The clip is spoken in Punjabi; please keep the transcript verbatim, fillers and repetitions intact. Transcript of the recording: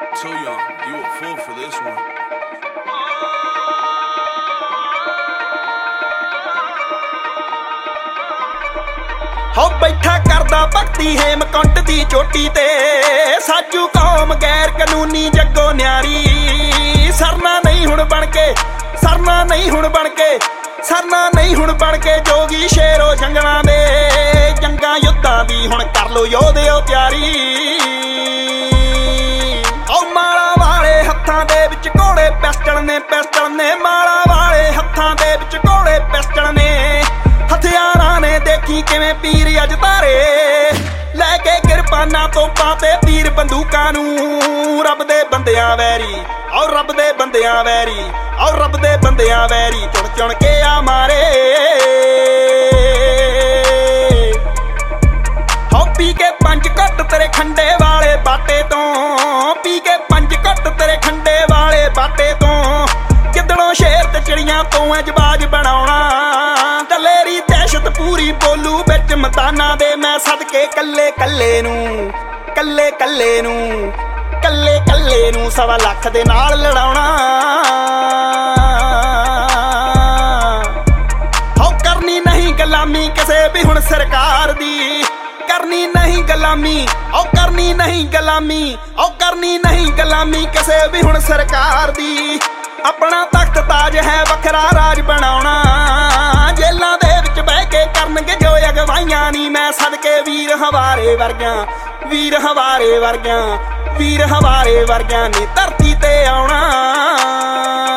Too young, you a fool for this one. ਹੋ ਬੈਠਾ ਕਰਦਾ ਭਗਤੀ ਹੇਮਕੁੰਟ ਦੀ ਚੋਟੀ ਤੇ, ਸਾਜੂ ਕੌਮ ਗੈਰ ਕਾਨੂੰਨੀ ਜੱਗੋ ਨਿਆਰੀ। ਸਰਨਾ ਨਹੀਂ ਹੁਣ ਬਣ ਕੇ, ਸਰਨਾ ਨਹੀਂ ਹੁਣ ਬਣ ਕੇ, ਸਰਨਾ ਨਹੀਂ ਹੁਣ ਬਣ ਕੇ ਜੋਗੀ ਸ਼ੇਰੋ ਜੰਗਲਾਂ ਦੇ। ਜੰਗਾਂ ਯੁੱਧਾਂ ਦੀ ਹੁਣ ਕਰ ਲੋ ਯੋਧਿਓ ਤਿਆਰੀ। ਓ ਮਾਲਾ ਵਾਲੇ ਹੱਥਾਂ ਦੇ ਵਿੱਚ ਘੋੜੇ ਪਿਸਟਲ ਨੇ, ਪਿਸਟਲ ਨੇ ਮਾਲਾ ਵਾਲੇ ਹੱਥਾਂ ਦੇ ਵਿੱਚ ਘੋੜੇ ਪਿਸਟਲ ਨੇ। ਹਥਿਆਰਾਂ ਨੇ ਦੇਖੀ ਕਿਵੇਂ ਪੀਰ ਅੱਜ ਧਾਰੇ, ਲੈ ਕੇ ਕਿਰਪਾਨਾਂ ਤੋਪਾਂ ਤੇ ਤੀਰ ਬੰਦੂਕਾਂ ਨੂੰ। ਰੱਬ ਦੇ ਬੰਦਿਆਂ ਵੈਰੀ, ਆਓ ਰੱਬ ਦੇ ਬੰਦਿਆਂ ਵੈਰੀ, ਆਓ ਰੱਬ ਦੇ ਬੰਦਿਆਂ ਵੈਰੀ ਚੁਣ ਚੁਣ ਕੇ ਆ ਮਾਰੇ। ਹੋ ਪੀ ਕੇ ਪੰਜ ਘੱਟ ਤੇਰੇ ਖੰਡੇ ਵਾਲੇ ਬਾਟੇ ਤੋਂ, ਪੀ ਕੇ ਪੰਜ ਘੱਟ ਤੇਰੇ ਖੰਡੇ ਵਾਲੇ ਬਾਟੇ ਤੋਂ। ਕਿੱਦਣੋਂ ਸ਼ੇਰ ਤੇ ਚਿੜੀਆਂ ਤੋਂ ਐ ਜਵਾਜ ਬਣਾਉਣਾ, ਦਲੇਰੀ ਦਹਿਸ਼ਤ ਪੂਰੀ ਬੋਲੂ ਵਿੱਚ ਮੈਦਾਨਾਂ ਦੇ। ਮੈਂ ਸਦਕੇ ਕੱਲੇ ਕੱਲੇ ਨੂੰ, ਕੱਲੇ ਕੱਲੇ ਨੂੰ, ਕੱਲੇ ਕੱਲੇ ਨੂੰ ਸਵਾ ਲੱਖ ਦੇ ਨਾਲ ਲੜਾਉਣਾ। ਹੋ ਕਰਨੀ ਨਹੀਂ ਗੁਲਾਮੀ ਕਿਸੇ ਵੀ ਹੁਣ ਸਰਕਾਰ ਦੀ, ਕਰਨੀ ਨਹੀਂ ਗੁਲਾਮੀ, ਓ ਕਰਨੀ ਨਹੀਂ ਗੁਲਾਮੀ, ਓ ਕਰਨੀ ਨਹੀਂ ਗੁਲਾਮੀ ਕਿਸੇ ਵੀ ਹੁਣ ਸਰਕਾਰ ਦੀ। ਆਪਣਾ ਤਖਤ ਤਾਜ ਹੈ ਵੱਖਰਾ ਰਾਜ ਬਣਾਉਣਾ, ਜੇਲਾਂ ਦੇ ਵਿੱਚ ਬਹਿ ਕੇ ਕਰਨਗੇ ਜੋ ਅਗਵਾਈਆਂ ਨੀ। ਮੈਂ ਸਦਕੇ ਵੀਰ ਹਵਾਰੇ ਵਰਗਿਆਂ, ਵੀਰ ਹਵਾਰੇ ਵਰਗਿਆਂ, ਵੀਰ ਹਵਾਰੇ ਵਰਗਿਆਂ ਨੇ ਧਰਤੀ ਤੇ ਆਉਣਾ।